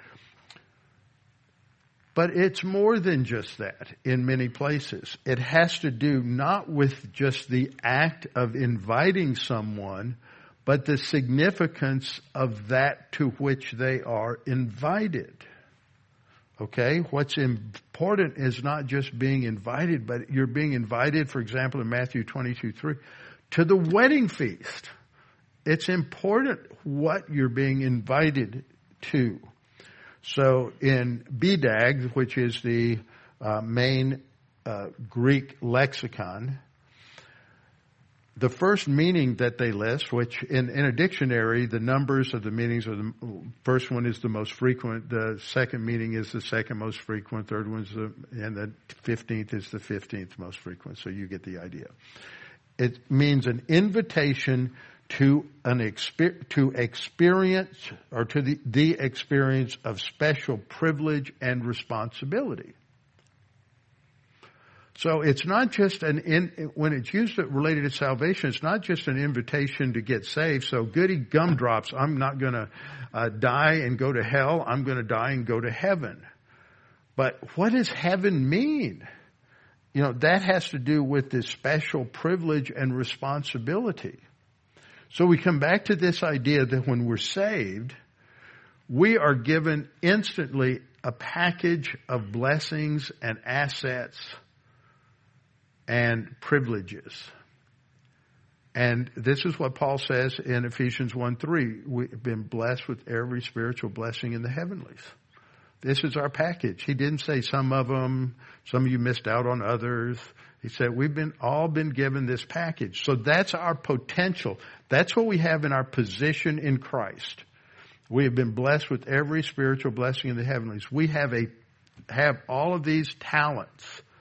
[SPEAKER 1] But it's more than just that in many places. It has to do not with just the act of inviting someone, but the significance of that to which they are invited. Okay? What's important is not just being invited, but you're being invited, for example, in Matthew twenty-two three, to the wedding feast. It's important what you're being invited to. So in B D A G, which is the uh, main uh, Greek lexicon, the first meaning that they list, which in, in a dictionary, the numbers of the meanings of the first one is the most frequent, the second meaning is the second most frequent, third one's the, and the fifteenth is the fifteenth most frequent. So you get the idea. It means an invitation to an exper- to experience or to the, the experience of special privilege and responsibility. So it's not just an, in, when it's used related to salvation, it's not just an invitation to get saved. So goody gumdrops, I'm not going to uh, die and go to hell. I'm going to die and go to heaven. But what does heaven mean? You know, that has to do with this special privilege and responsibility. So we come back to this idea that when we're saved, we are given instantly a package of blessings and assets and privileges. And this is what Paul says in Ephesians one three. We've been blessed with every spiritual blessing in the heavenlies. This is our package. He didn't say some of them, some of you missed out on others. He said we've been all been given this package. So that's our potential. That's what we have in our position in Christ. We have been blessed with every spiritual blessing in the heavenlies. We have a have all of these talents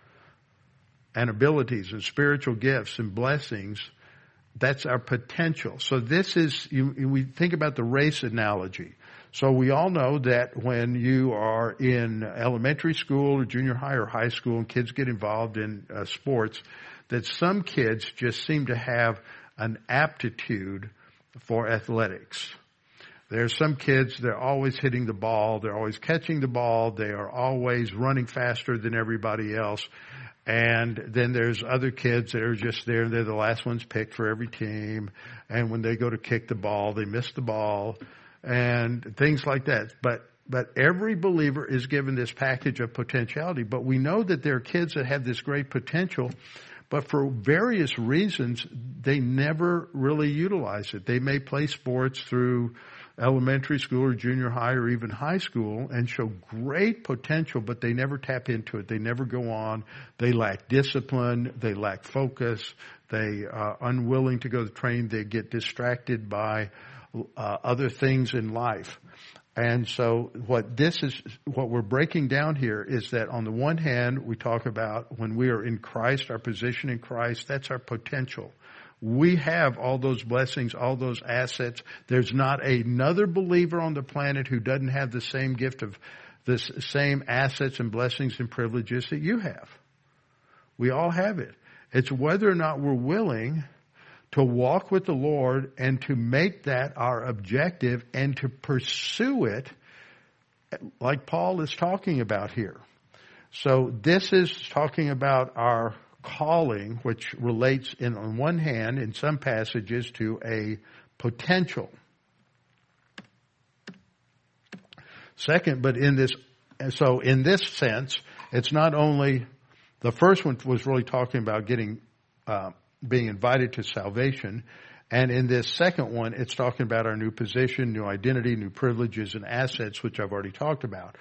[SPEAKER 1] and abilities and spiritual gifts and blessings. That's our potential. So this is, you, we think about the race analogy. So we all know that when you are in elementary school or junior high or high school and kids get involved in uh, sports, that some kids just seem to have an aptitude for athletics. There's some kids, they're always hitting the ball, they're always catching the ball, they are always running faster than everybody else. And then there's other kids that are just there. They're the last ones picked for every team. And when they go to kick the ball, they miss the ball and things like that. But, but every believer is given this package of potentiality. But we know that there are kids that have this great potential, but for various reasons, they never really utilize it. They may play sports through elementary school or junior high or even high school and show great potential, but they never tap into it. They never go on. They lack discipline. They lack focus. They are unwilling to go to training. They get distracted by uh, other things in life. And so what this is, what we're breaking down here is that on the one hand, we talk about when we are in Christ, our position in Christ, that's our potential. We have all those blessings, all those assets. There's not another believer on the planet who doesn't have the same gift of the same assets and blessings and privileges that you have. We all have it. It's whether or not we're willing to walk with the Lord and to make that our objective and to pursue it like Paul is talking about here. So this is talking about our calling, which relates in on one hand in some passages to a potential. Second, but in this, so in this sense, it's not only, the first one was really talking about getting, uh, being invited to salvation. And in this second one, it's talking about our new position, new identity, new privileges and assets, which I've already talked about.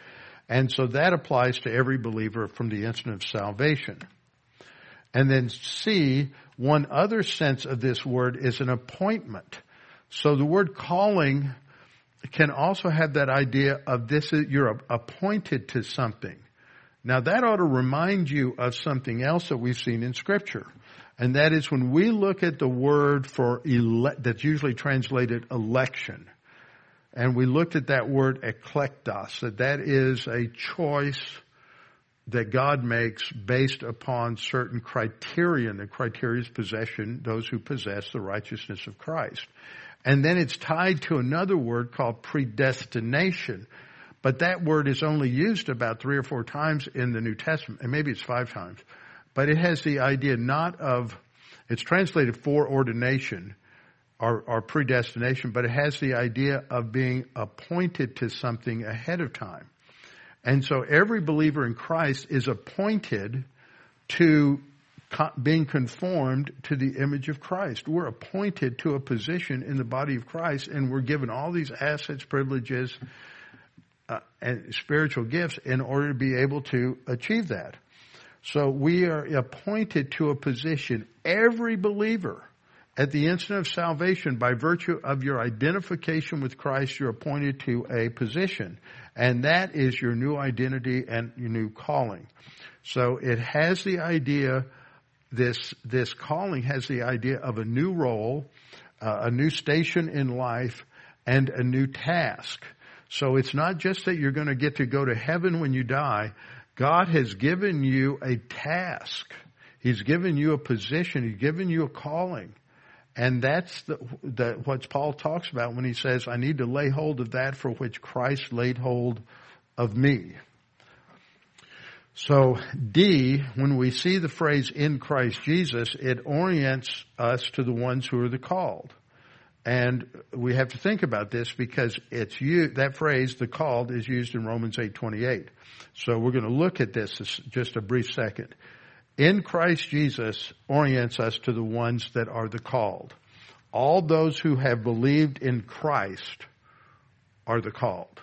[SPEAKER 1] And so that applies to every believer from the instant of salvation. And then C, one other sense of this word is an appointment. So the word calling can also have that idea of this is, you're appointed to something. Now that ought to remind you of something else that we've seen in Scripture. And that is when we look at the word for ele- that's usually translated election. And we looked at that word eklektos, that that is a choice that God makes based upon certain criterion. The criteria is possession, those who possess the righteousness of Christ. And then it's tied to another word called predestination. But that word is only used about three or four times in the New Testament, and maybe it's five times. But it has the idea not of, it's translated foreordination or, or predestination, but it has the idea of being appointed to something ahead of time. And so every believer in Christ is appointed to co- being conformed to the image of Christ. We're appointed to a position in the body of Christ, and we're given all these assets, privileges, uh, and spiritual gifts in order to be able to achieve that. So we are appointed to a position. Every believer, at the instant of salvation, by virtue of your identification with Christ, you're appointed to a position. And that is your new identity and your new calling. So it has the idea, this, this calling has the idea of a new role, uh, a new station in life, and a new task. So it's not just that you're going to get to go to heaven when you die. God has given you a task. He's given you a position. He's given you a calling. And that's the, the, what Paul talks about when he says, I need to lay hold of that for which Christ laid hold of me. So D, when we see the phrase in Christ Jesus, it orients us to the ones who are the called. And we have to think about this because it's you, that phrase, the called, is used in Romans eight twenty-eight. So we're going to look at this just a brief second. In Christ Jesus orients us to the ones that are the called. All those who have believed in Christ are the called.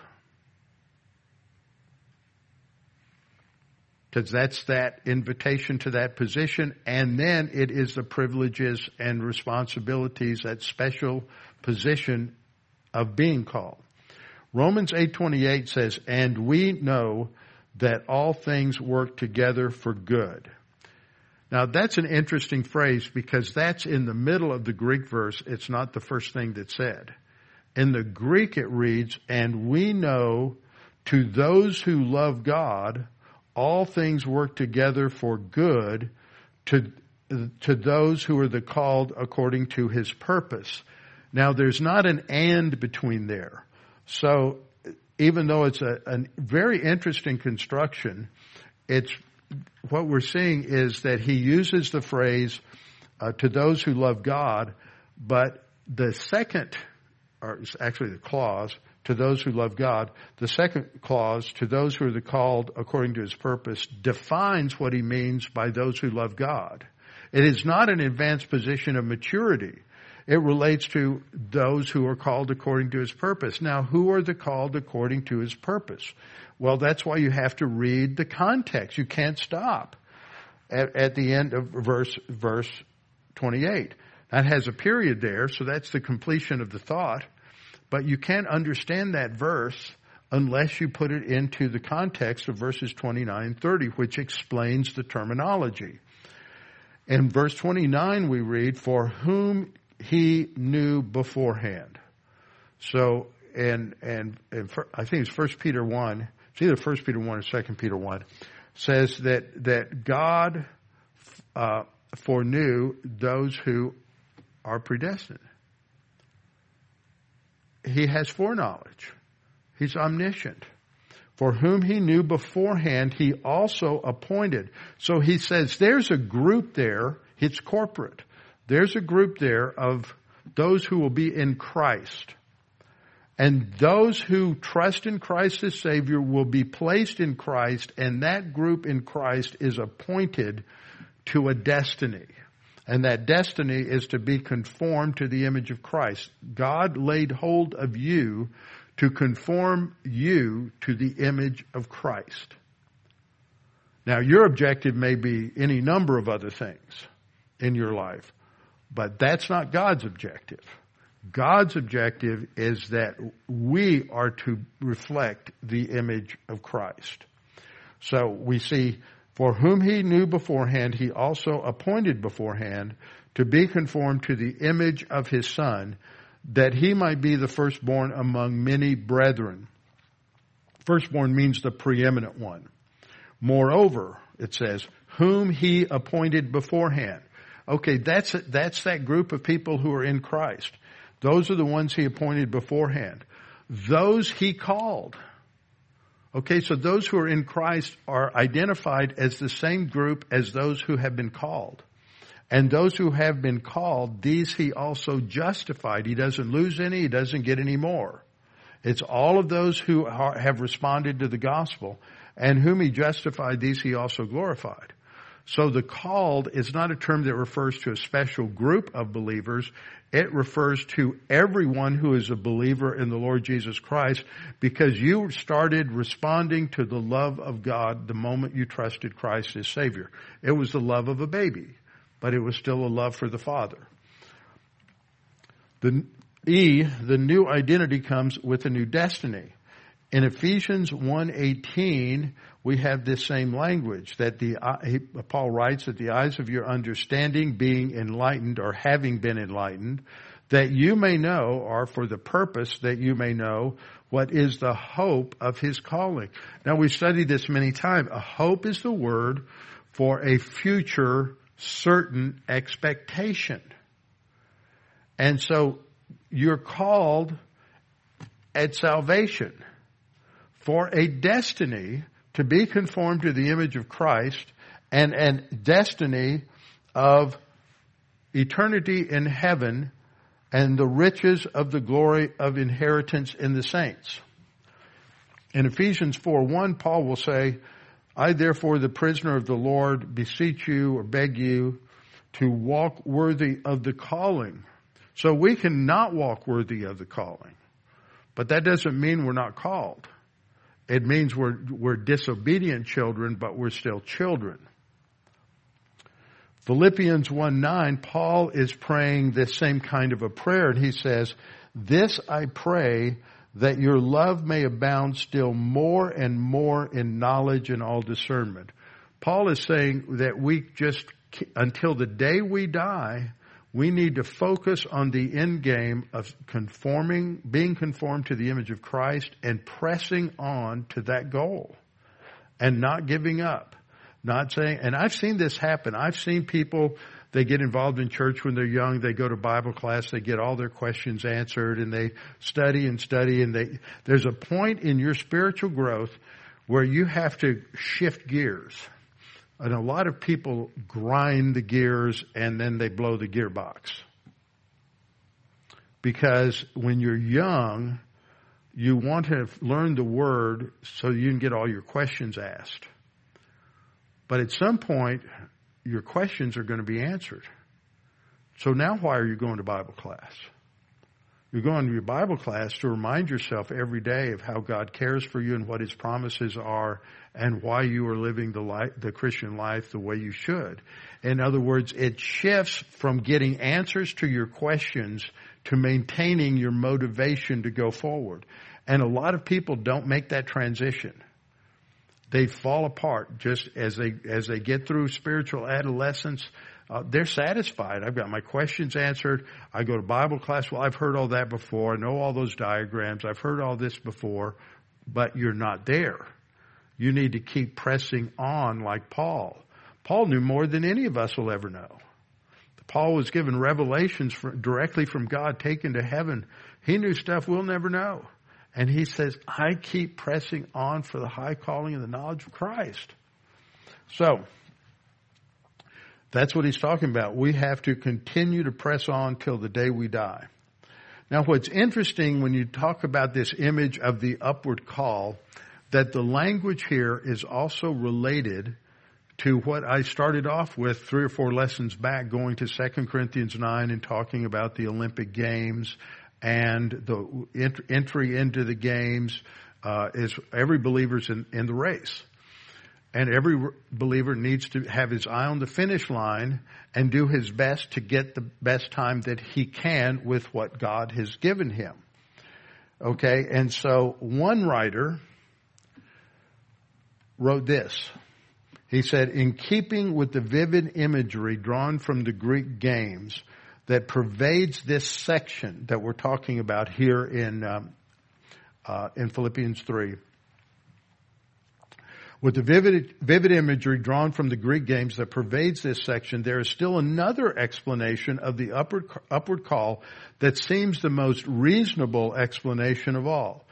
[SPEAKER 1] Because that's that invitation to that position, and then it is the privileges and responsibilities, that special position of being called. Romans eight twenty-eight says, and we know that all things work together for good. Now that's an interesting phrase because that's in the middle of the Greek verse. It's not the first thing that's said. In the Greek it reads, and we know to those who love God, all things work together for good to, to those who are the called according to his purpose. Now there's not an and between there. So even though it's a, a very interesting construction, it's what we're seeing is that he uses the phrase uh, to those who love God, but the second, or actually the clause, to those who love God, the second clause, to those who are the called according to his purpose, defines what he means by those who love God. It is not an advanced position of maturity. It relates to those who are called according to his purpose. Now, who are the called according to his purpose? Well, that's why you have to read the context. You can't stop at, at the end of verse, verse twenty-eight. That has a period there, so that's the completion of the thought. But you can't understand that verse unless you put it into the context of verses twenty-nine and thirty, which explains the terminology. In verse twenty-nine we read, for whom he knew beforehand. So, and, and, and for, I think it's First Peter one, it's either First Peter one or Second Peter one, says that, that God uh, foreknew those who are predestined. He has foreknowledge. He's omniscient. For whom he knew beforehand, he also appointed. So he says there's a group there, it's corporate. There's a group there of those who will be in Christ. And those who trust in Christ as Savior will be placed in Christ, and that group in Christ is appointed to a destiny. And that destiny is to be conformed to the image of Christ. God laid hold of you to conform you to the image of Christ. Now, your objective may be any number of other things in your life, but that's not God's objective. God's objective is that we are to reflect the image of Christ. So we see, for whom he knew beforehand, he also appointed beforehand to be conformed to the image of his Son, that he might be the firstborn among many brethren. Firstborn means the preeminent one. Moreover, it says, whom he appointed beforehand. Okay, that's that's that group of people who are in Christ. Those are the ones he appointed beforehand. Those he called. Okay, so those who are in Christ are identified as the same group as those who have been called. And those who have been called, these he also justified. He doesn't lose any, he doesn't get any more. It's all of those who are, have responded to the gospel, and whom he justified, these he also glorified. So the called is not a term that refers to a special group of believers. It refers to everyone who is a believer in the Lord Jesus Christ, because you started responding to the love of God the moment you trusted Christ as Savior. It was the love of a baby, but it was still a love for the Father. The E, the new identity comes with a new destiny. In Ephesians one eighteen, we have this same language that the Paul writes that the eyes of your understanding being enlightened, or having been enlightened, that you may know, or for the purpose that you may know, what is the hope of his calling. Now, we've studied this many times. A hope is the word for a future certain expectation. And so you're called at salvation for a destiny to be conformed to the image of Christ, and a destiny of eternity in heaven and the riches of the glory of inheritance in the saints. In Ephesians four one, Paul will say, I therefore, the prisoner of the Lord, beseech you or beg you to walk worthy of the calling. So we cannot walk worthy of the calling. But that doesn't mean we're not called. It means we're, we're disobedient children, but we're still children. Philippians one nine, Paul is praying this same kind of a prayer, and he says, this I pray, that your love may abound still more and more in knowledge and all discernment. Paul is saying that we just, until the day we die, we need to focus on the end game of conforming, being conformed to the image of Christ, and pressing on to that goal and not giving up. Not saying, and I've seen this happen. I've seen people, they get involved in church when they're young. They go to Bible class. They get all their questions answered, and they study and study. And they, there's a point in your spiritual growth where you have to shift gears. And a lot of people grind the gears and then they blow the gearbox. Because when you're young, you want to learn the Word so you can get all your questions asked. But at some point, your questions are going to be answered. So now why are you going to Bible class? You're going to your Bible class to remind yourself every day of how God cares for you and what His promises are, and why you are living the life, the Christian life the way you should. In other words, it shifts from getting answers to your questions to maintaining your motivation to go forward. And a lot of people don't make that transition. They fall apart just as they as they get through spiritual adolescence. Uh, they're satisfied. I've got my questions answered. I go to Bible class. Well, I've heard all that before. I know all those diagrams. I've heard all this before. But you're not there. You need to keep pressing on like Paul. Paul knew more than any of us will ever know. Paul was given revelations for, directly from God, taken to heaven. He knew stuff we'll never know. And he says, I keep pressing on for the high calling and the knowledge of Christ. So, that's what he's talking about. We have to continue to press on till the day we die. Now, what's interesting when you talk about this image of the upward call, that the language here is also related to what I started off with three or four lessons back, going to Second Corinthians nine and talking about the Olympic Games and the ent- entry into the games uh, is every believer's in, in the race. And every believer needs to have his eye on the finish line and do his best to get the best time that he can with what God has given him. Okay, and so one writer wrote this. He said, in keeping with the vivid imagery drawn from the Greek games that pervades this section that we're talking about here in um, uh, in Philippians three, with the vivid, vivid imagery drawn from the Greek games that pervades this section, there is still another explanation of the upward, upward call that seems the most reasonable explanation of all.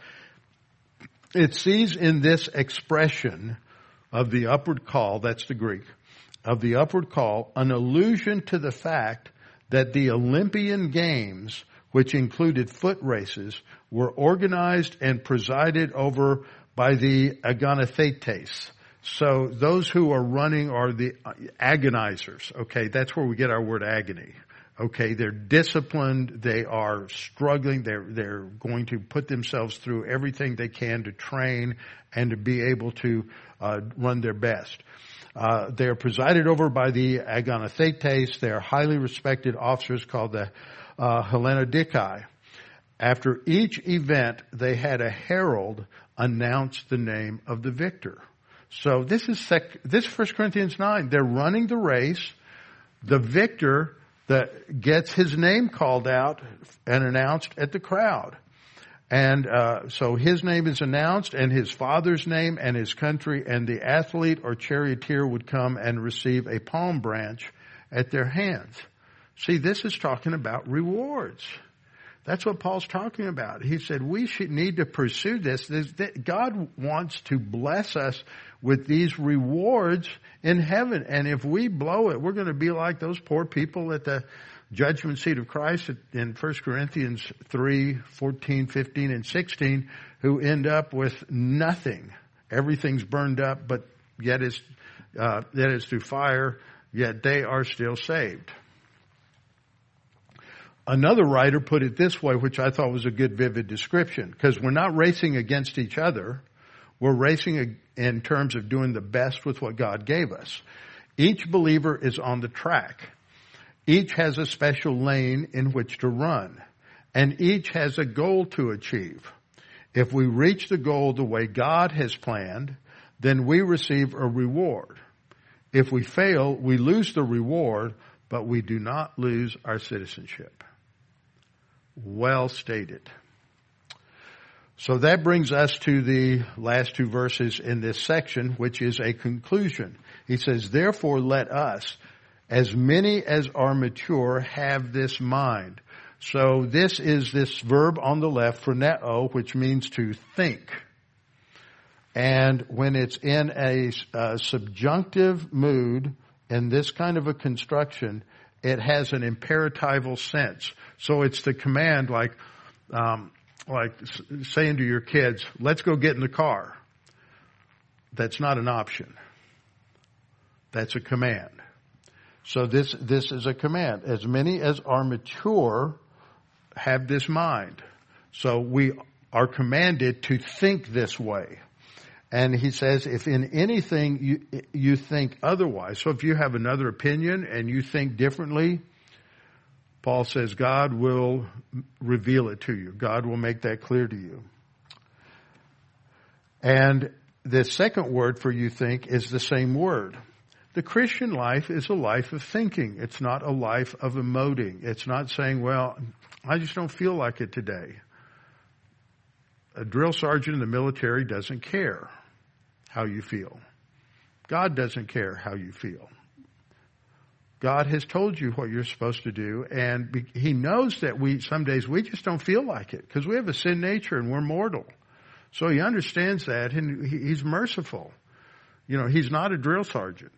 [SPEAKER 1] It sees in this expression of the upward call, that's the Greek, of the upward call, an allusion to the fact that the Olympian Games, which included foot races, were organized and presided over by the agonithetes. So those who are running are the agonizers. Okay, that's where we get our word agony. Okay, they're disciplined, they are struggling, they're, they're going to put themselves through everything they can to train and to be able to uh, run their best. Uh, they are presided over by the agonithetes. They are highly respected officers called the uh, Hellenodikai. After each event, they had a herald announce the name of the victor. So this is sec- this is First Corinthians nine. They're running the race. The victor that gets his name called out and announced at the crowd. And uh, so his name is announced, and his father's name and his country, and the athlete or charioteer would come and receive a palm branch at their hands. See, this is talking about rewards. That's what Paul's talking about. He said we should need to pursue this. this. God wants to bless us with these rewards in heaven. And if we blow it, we're going to be like those poor people at the judgment seat of Christ in First Corinthians three, fourteen, fifteen, and sixteen, who end up with nothing. Everything's burned up, but yet it's, uh, yet it's through fire, yet they are still saved. Another writer put it this way, which I thought was a good, vivid description, because we're not racing against each other. We're racing in terms of doing the best with what God gave us. Each believer is on the track. Each has a special lane in which to run, and each has a goal to achieve. If we reach the goal the way God has planned, then we receive a reward. If we fail, we lose the reward, but we do not lose our citizenship. Well stated. So that brings us to the last two verses in this section, which is a conclusion. He says, therefore let us, as many as are mature, have this mind. So this is this verb on the left, phroneo, which means to think. And when it's in a, a subjunctive mood, in this kind of a construction, it has an imperatival sense. So it's the command like, um, like saying to your kids, let's go get in the car. That's not an option. That's a command. So this, this is a command. As many as are mature have this mind. So we are commanded to think this way. And he says, if in anything you, you think otherwise, so if you have another opinion and you think differently, Paul says God will reveal it to you. God will make that clear to you. And the second word for you think is the same word. The Christian life is a life of thinking. It's not a life of emoting. It's not saying, well, I just don't feel like it today. A drill sergeant in the military doesn't care how you feel. God doesn't care how you feel. God has told you what you're supposed to do, and He knows that we some days we just don't feel like it because we have a sin nature and we're mortal. So He understands that, and He's merciful. You know, He's not a drill sergeant.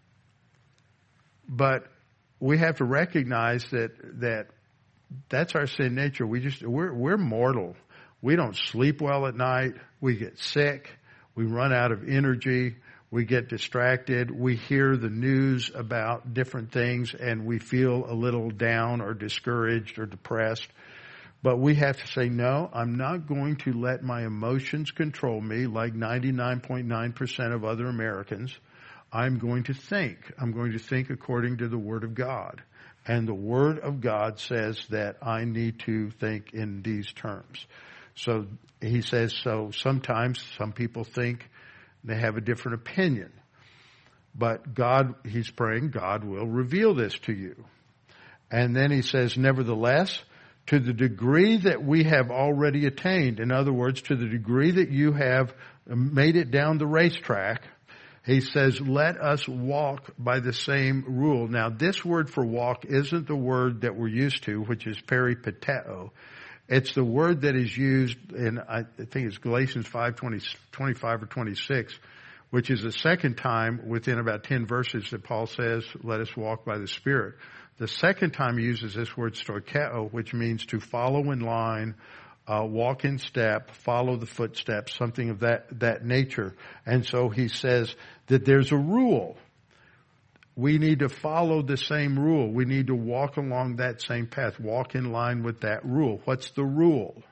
[SPEAKER 1] But we have to recognize that that that's our sin nature. We just we're we're mortal. We don't sleep well at night. We get sick. We run out of energy. We get distracted. We hear the news about different things and we feel a little down or discouraged or depressed. But we have to say, no, I'm not going to let my emotions control me like ninety-nine point nine percent of other Americans. I'm going to think. I'm going to think according to the Word of God. And the Word of God says that I need to think in these terms. So he says, so sometimes some people think they have a different opinion. But God, he's praying, God will reveal this to you. And then he says, nevertheless, to the degree that we have already attained, in other words, to the degree that you have made it down the racetrack, he says, let us walk by the same rule. Now, this word for walk isn't the word that we're used to, which is peripateo. It's the word that is used in, I think it's Galatians five, twenty, twenty-five or twenty-six, which is the second time within about ten verses that Paul says, let us walk by the Spirit. The second time he uses this word stoikeo, which means to follow in line, uh, walk in step, follow the footsteps, something of that, that nature. And so he says that there's a rule. We need to follow the same rule. We need to walk along that same path, walk in line with that rule. What's the rule?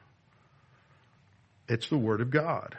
[SPEAKER 1] It's the Word of God.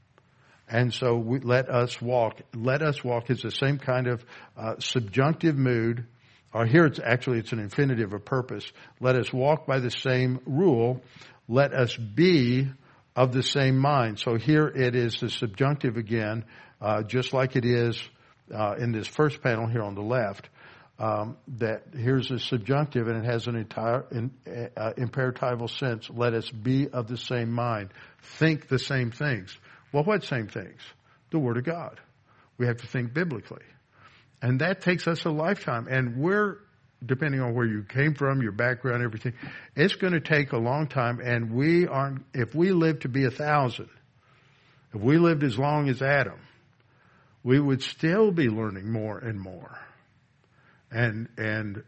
[SPEAKER 1] And so we, let us walk. Let us walk is the same kind of uh, subjunctive mood. Or here it's actually, it's an infinitive of purpose. Let us walk by the same rule. Let us be of the same mind. So here it is the subjunctive again, uh, just like it is uh, in this first panel here on the left. Um, that here's the subjunctive and it has an entire in, uh, imperatival sense. Let us be of the same mind. Think the same things. Well, what same things? The Word of God. We have to think biblically. And that takes us a lifetime. And we're, depending on where you came from, your background, everything, it's going to take a long time. And we aren't, if we live to be a thousand, if we lived as long as Adam, we would still be learning more and more. And, and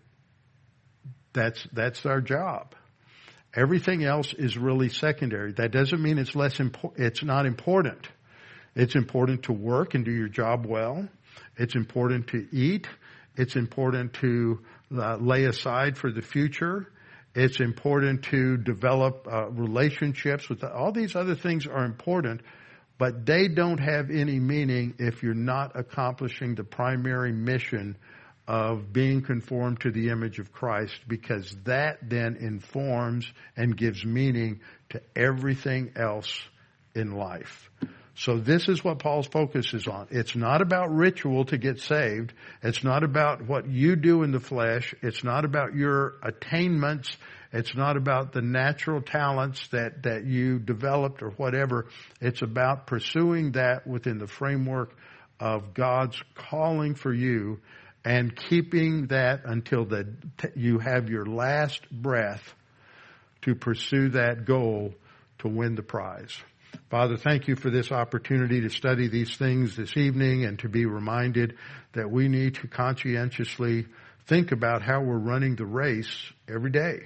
[SPEAKER 1] that's, that's our job. Everything else is really secondary. That doesn't mean it's less important. It's not important. It's important to work and do your job well. It's important to eat. It's important to uh, lay aside for the future. It's important to develop uh, relationships with the, all these other things are important, but they don't have any meaning if you're not accomplishing the primary mission of being conformed to the image of Christ, because that then informs and gives meaning to everything else in life. So this is what Paul's focus is on. It's not about ritual to get saved. It's not about what you do in the flesh. It's not about your attainments. It's not about the natural talents that, that you developed or whatever. It's about pursuing that within the framework of God's calling for you and keeping that until the, you have your last breath to pursue that goal to win the prize. Father, thank you for this opportunity to study these things this evening and to be reminded that we need to conscientiously think about how we're running the race every day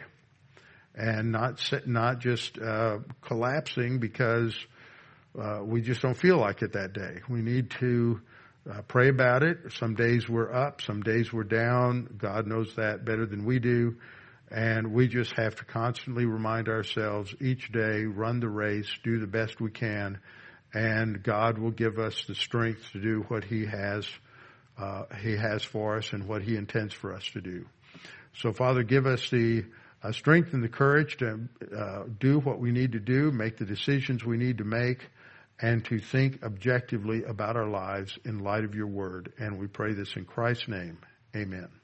[SPEAKER 1] and not not just uh, collapsing because uh, we just don't feel like it that day. We need to uh, pray about it. Some days we're up, some days we're down. God knows that better than we do. And we just have to constantly remind ourselves each day, run the race, do the best we can, and God will give us the strength to do what He has, uh, He has for us and what He intends for us to do. So, Father, give us the uh, strength and the courage to uh, do what we need to do, make the decisions we need to make, and to think objectively about our lives in light of Your Word. And we pray this in Christ's name. Amen.